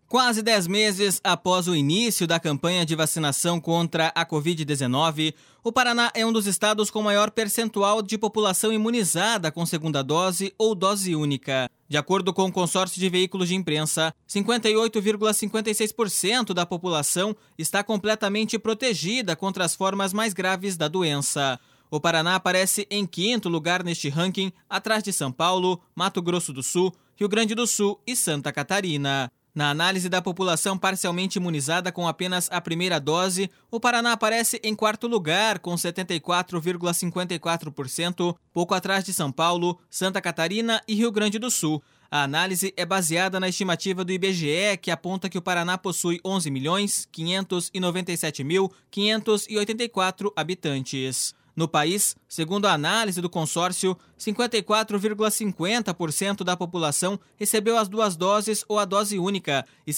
Quase 10 meses após o início da campanha de vacinação contra a Covid-19, o Paraná é um dos estados com maior percentual de população imunizada com segunda dose ou dose única. De acordo com o consórcio de veículos de imprensa, 58,56% da população está completamente protegida contra as formas mais graves da doença. O Paraná aparece em quinto lugar neste ranking, atrás de São Paulo, Mato Grosso do Sul, Rio Grande do Sul e Santa Catarina. Na análise da população parcialmente imunizada com apenas a primeira dose, o Paraná aparece em quarto lugar, com 74,54%, pouco atrás de São Paulo, Santa Catarina e Rio Grande do Sul. A análise é baseada na estimativa do IBGE, que aponta que o Paraná possui 11.597.584 habitantes. No país, segundo a análise do consórcio, 54,50% da população recebeu as duas doses ou a dose única e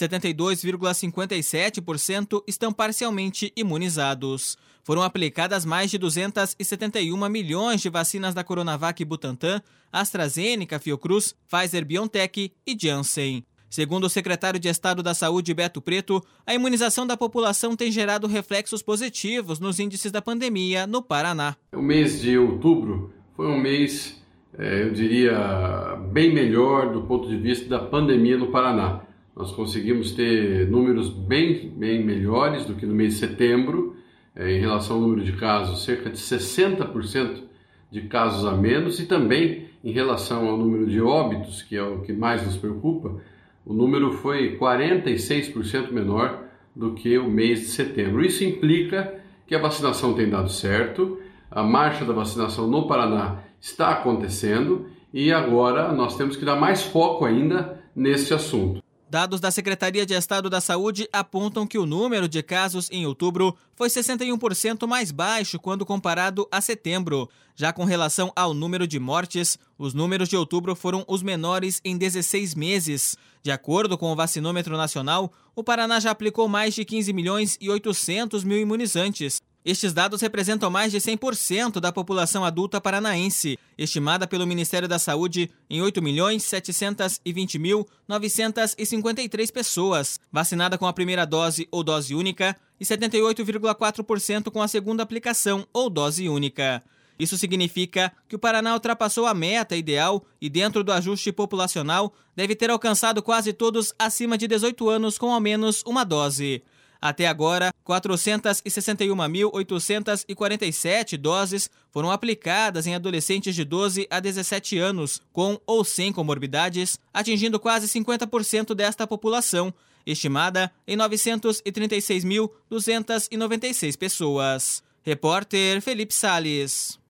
72,57% estão parcialmente imunizados. Foram aplicadas mais de 271 milhões de vacinas da Coronavac e Butantan, AstraZeneca, Fiocruz, Pfizer-BioNTech e Janssen. Segundo o secretário de Estado da Saúde, Beto Preto, a imunização da população tem gerado reflexos positivos nos índices da pandemia no Paraná. O mês de outubro foi um mês, eu diria, bem melhor do ponto de vista da pandemia no Paraná. Nós conseguimos ter números bem melhores do que no mês de setembro, em relação ao número de casos, cerca de 60% de casos a menos, e também em relação ao número de óbitos, que é o que mais nos preocupa, o número foi 46% menor do que o mês de setembro. Isso implica que a vacinação tem dado certo, a marcha da vacinação no Paraná está acontecendo e agora nós temos que dar mais foco ainda nesse assunto. Dados da Secretaria de Estado da Saúde apontam que o número de casos em outubro foi 61% mais baixo quando comparado a setembro. Já com relação ao número de mortes, os números de outubro foram os menores em 16 meses. De acordo com o Vacinômetro Nacional, o Paraná já aplicou mais de 15.800.000 imunizantes. Estes dados representam mais de 100% da população adulta paranaense, estimada pelo Ministério da Saúde em 8.720.953 pessoas, vacinada com a primeira dose ou dose única e 78,4% com a segunda aplicação ou dose única. Isso significa que o Paraná ultrapassou a meta ideal e, dentro do ajuste populacional, deve ter alcançado quase todos acima de 18 anos com ao menos uma dose. Até agora, 461.847 doses foram aplicadas em adolescentes de 12 a 17 anos, com ou sem comorbidades, atingindo quase 50% desta população, estimada em 936.296 pessoas. Repórter Felipe Salles.